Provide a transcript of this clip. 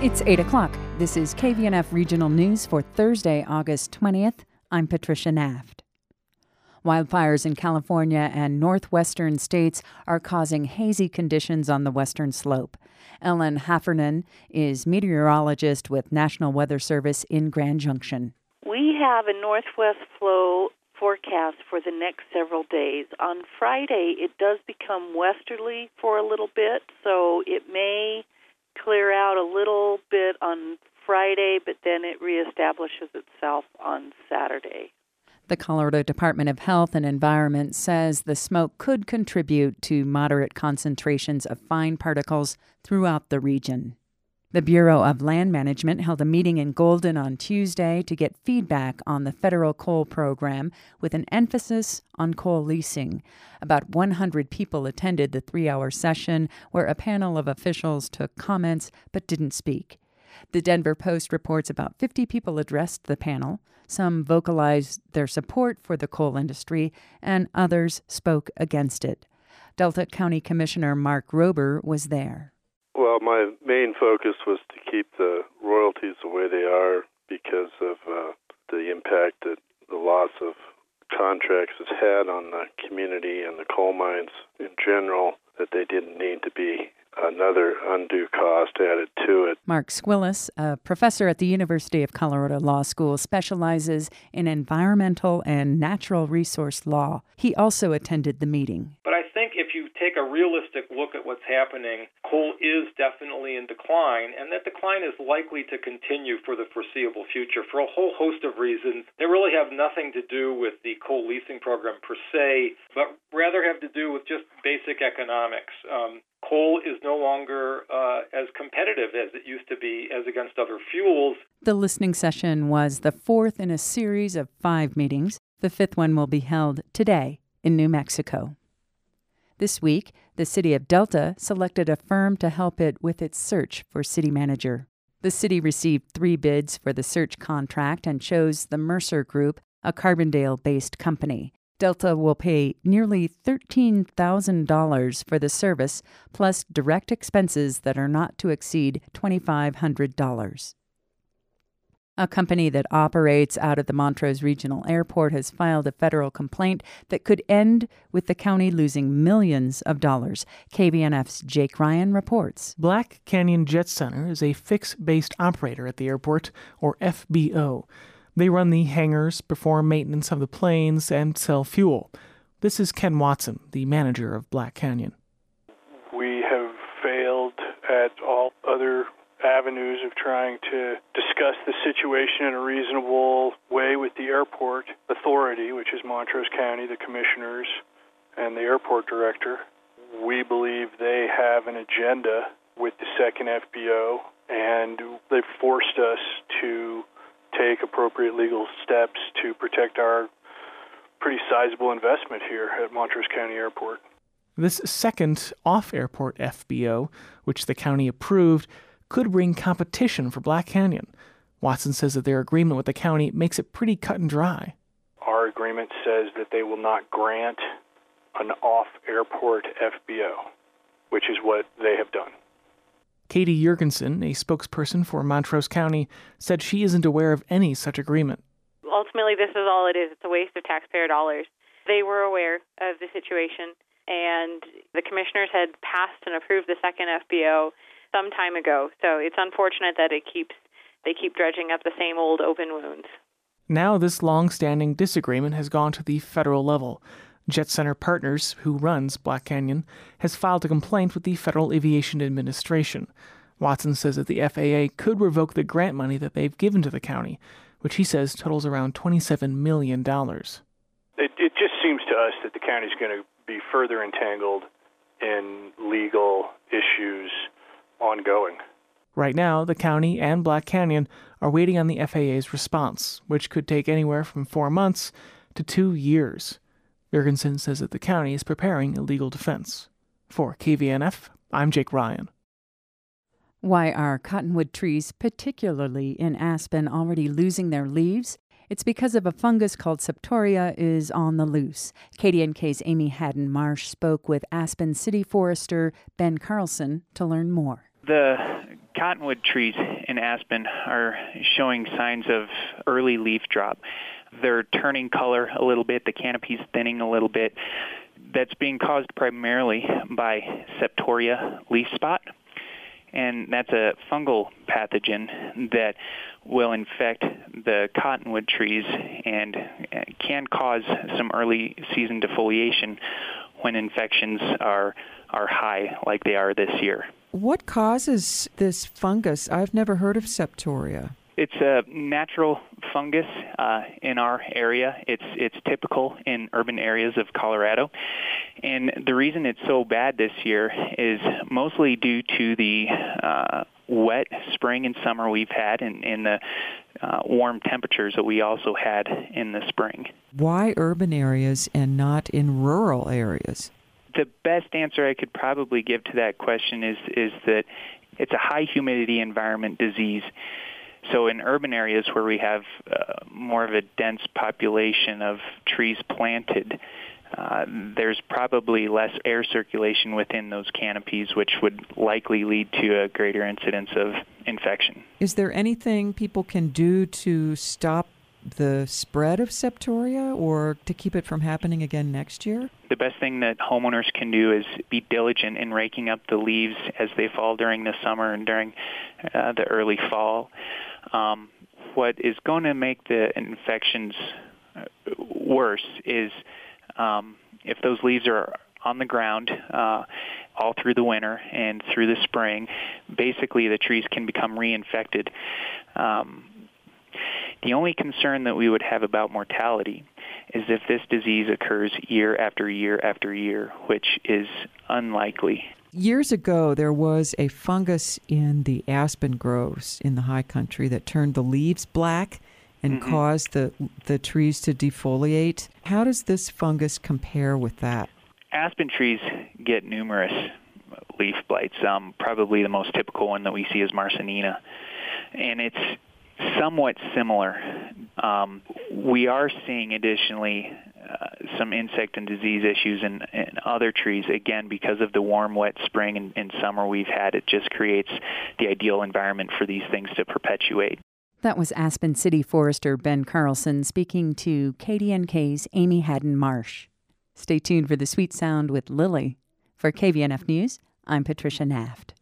It's 8 o'clock. This is KVNF Regional News for Thursday, August 20th. I'm Patricia Naft. Wildfires in California and northwestern states are causing hazy conditions on the western slope. Ellen Haffernan is meteorologist with National Weather Service in Grand Junction. We have a northwest flow forecast for the next several days. On Friday, it does become westerly for a little bit, so it may clear out a little bit on Friday, but then it reestablishes itself on Saturday. The Colorado Department of Health and Environment says the smoke could contribute to moderate concentrations of fine particles throughout the region. The Bureau of Land Management held a meeting in Golden on Tuesday to get feedback on the federal coal program with an emphasis on coal leasing. About 100 people attended the 3-hour session where a panel of officials took comments but didn't speak. The Denver Post reports about 50 people addressed the panel. Some vocalized their support for the coal industry, and others spoke against it. Delta County Commissioner Mark Rober was there. Well, my main focus was to keep the royalties the way they are because of the impact that the loss of contracts has had on the community and the coal mines in general, that they didn't need to be another undue cost added to it. Mark Squillis, a professor at the University of Colorado Law School, specializes in environmental and natural resource law. He also attended the meeting. But I think if you take a realistic look at what's happening, coal is definitely in decline, and that decline is likely to continue for the foreseeable future for a whole host of reasons that really have nothing to do with the coal leasing program per se, but rather have to do with just basic economics. Coal is no longer as competitive as it used to be as against other fuels. The listening session was the fourth in a series of 5 meetings. The 5th one will be held today in New Mexico. This week, the city of Delta selected a firm to help it with its search for city manager. The city received 3 bids for the search contract and chose the Mercer Group, a Carbondale-based company. Delta will pay nearly $13,000 for the service, plus direct expenses that are not to exceed $2,500. A company that operates out of the Montrose Regional Airport has filed a federal complaint that could end with the county losing millions of dollars. KVNF's Jake Ryan reports. Black Canyon Jet Center is a fixed-based operator at the airport, or FBO. They run the hangars, perform maintenance of the planes, and sell fuel. This is Ken Watson, the manager of Black Canyon. We have failed at all other avenues of trying to discuss the situation in a reasonable way with the airport authority, which is Montrose County, the commissioners, and the airport director. We believe they have an agenda with the second FBO, and they've forced us to take appropriate legal steps to protect our pretty sizable investment here at Montrose County Airport. This second off-airport FBO, which the county approved, could bring competition for Black Canyon. Watson says that their agreement with the county makes it pretty cut and dry. Our agreement says that they will not grant an off-airport FBO, which is what they have done. Katie Jurgensen, a spokesperson for Montrose County, said she isn't aware of any such agreement. Ultimately, this is all it is. It's a waste of taxpayer dollars. They were aware of the situation, and the commissioners had passed and approved the second FBO some time ago. So it's unfortunate that they keep dredging up the same old open wounds. Now this long-standing disagreement has gone to the federal level. Jet Center Partners, who runs Black Canyon, has filed a complaint with the Federal Aviation Administration. Watson says that the FAA could revoke the grant money that they've given to the county, which he says totals around $27 million. It just seems to us that the county's going to be further entangled in legal issues ongoing. Right now, the county and Black Canyon are waiting on the FAA's response, which could take anywhere from 4 months to 2 years. Jurgensen says that the county is preparing a legal defense. For KVNF, I'm Jake Ryan. Why are cottonwood trees, particularly in Aspen, already losing their leaves? It's because of a fungus called Septoria is on the loose. KDNK's Amy Haddon-Marsh spoke with Aspen City Forester Ben Carlson to learn more. The cottonwood trees in Aspen are showing signs of early leaf drop. They're turning color a little bit, the canopy's thinning a little bit. That's being caused primarily by Septoria leaf spot, and that's a fungal pathogen that will infect the cottonwood trees and can cause some early season defoliation when infections are high like they are this year. What causes this fungus? I've never heard of Septoria. It's a natural fungus in our area. It's typical in urban areas of Colorado. And the reason it's so bad this year is mostly due to the wet spring and summer we've had and the warm temperatures that we also had in the spring. Why urban areas and not in rural areas? The best answer I could probably give to that question is that it's a high humidity environment disease. So in urban areas where we have more of a dense population of trees planted, there's probably less air circulation within those canopies, which would likely lead to a greater incidence of infection. Is there anything people can do to stop the spread of Septoria or to keep it from happening again next year? The best thing that homeowners can do is be diligent in raking up the leaves as they fall during the summer and during the early fall. What is going to make the infections worse is if those leaves are on the ground all through the winter and through the spring, basically the trees can become reinfected. The only concern that we would have about mortality is if this disease occurs year after year after year, which is unlikely. Years ago, there was a fungus in the aspen groves in the high country that turned the leaves black and caused the trees to defoliate. How does this fungus compare with that? Aspen trees get numerous leaf blights. Probably the most typical one that we see is Marsanina, and it's somewhat similar. We are seeing additionally some insect and disease issues in other trees, again, because of the warm, wet spring and summer we've had. It just creates the ideal environment for these things to perpetuate. That was Aspen City Forester Ben Carlson speaking to KDNK's Amy Haddon-Marsh. Stay tuned for the Sweet Sound with Lily. For KVNF News, I'm Patricia Naft.